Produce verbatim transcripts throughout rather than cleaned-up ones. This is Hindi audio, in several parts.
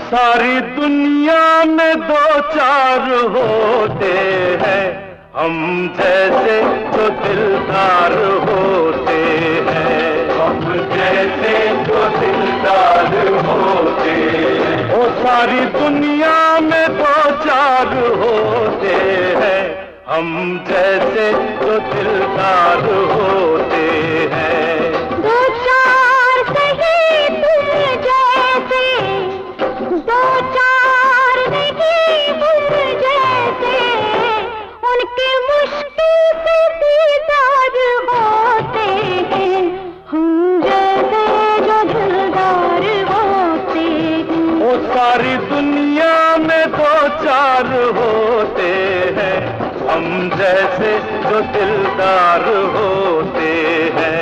सारी दुनिया में दो चार होते हैं हम जैसे जो दिलदार होते हैं, हम जैसे जो दिलदार होते हैं। ओ सारी दुनिया में दो चार होते हैं हम जैसे जो दिलदार होते हैं। दो चार सही तुम जैसे, दो चार नहीं तुम जैसे, उनके मुश्किल से दीदार होते हैं हम जैसे जो दिलदार होते हैं। ओ सारी दुनिया में दो चार होते हैं हम जैसे जो दिलदार होते हैं।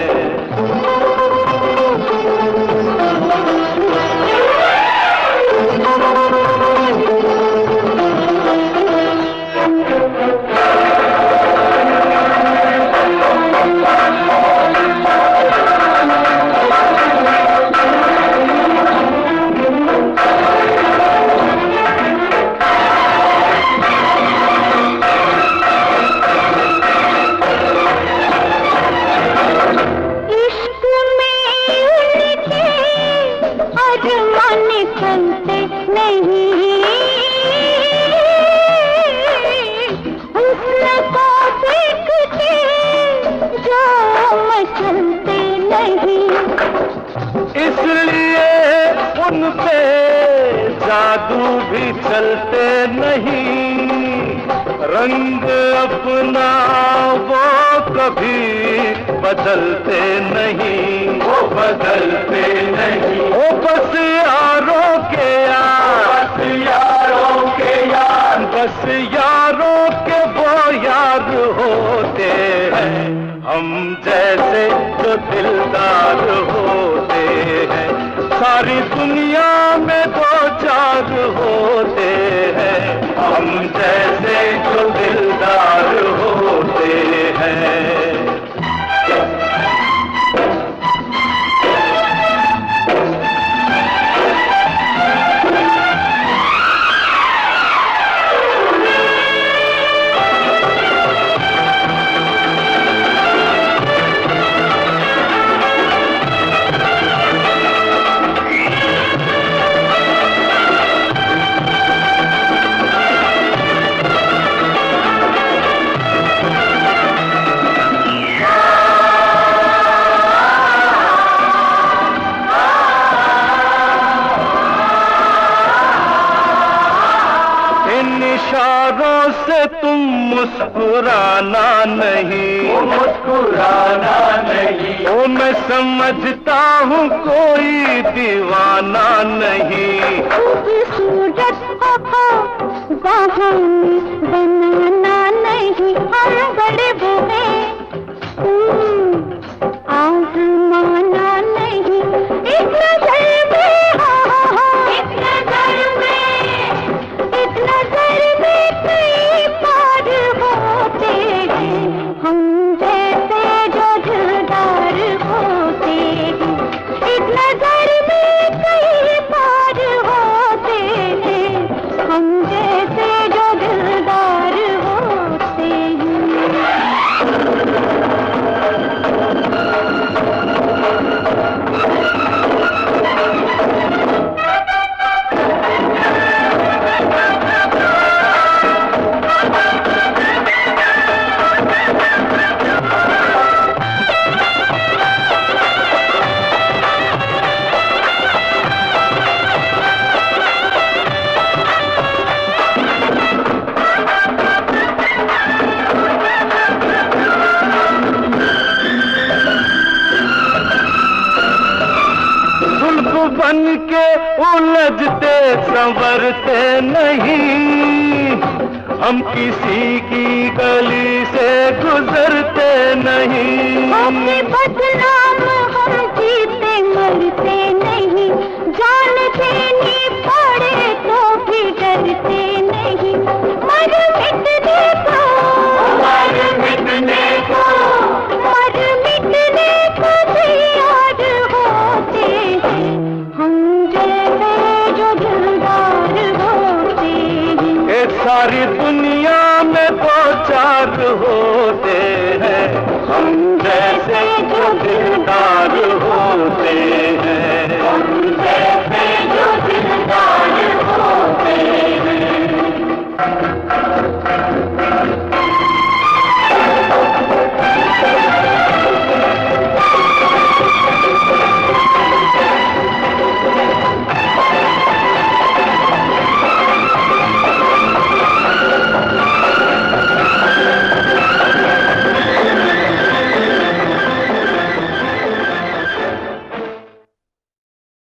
इसलिए उन पे जादू भी चलते नहीं, रंग अपना वो कभी बदलते नहीं, वो बदलते नहीं। ओ बस यारों के यार, बस यारों के यार, बस यारों के वो यार होते हैं हम जैसे जो दिलदार होते हैं। सारी दुनिया में दो चार होते हैं हम जैसे जो दिलदार होते हैं। इशारों से तुम मुस्कुराना नहीं, मुस्कुराना नहीं। ओ मैं समझता हूँ कोई दीवाना नहीं। खूबसूरत को बहाने बनाना नहीं, हम बड़े बुरे आजमाना नहीं। एक नजर में, एक नजर में, एक नजर में कई पार होते हैं हम जैसे जो दिलदार होते हैं। एक नजर में कई पार होते हैं हम जैसे जो दिलदार होते हैं। बन के उलझते संवरते नहीं, हम किसी की गली से गुजरते नहीं। अपने बदनाम हम जीते मरते नहीं, जान देनी पड़े तो भी डरते नहीं। मर मिटने को, मर मिटने को, मर मिटने को तैयार होते हैं हम जैसे जो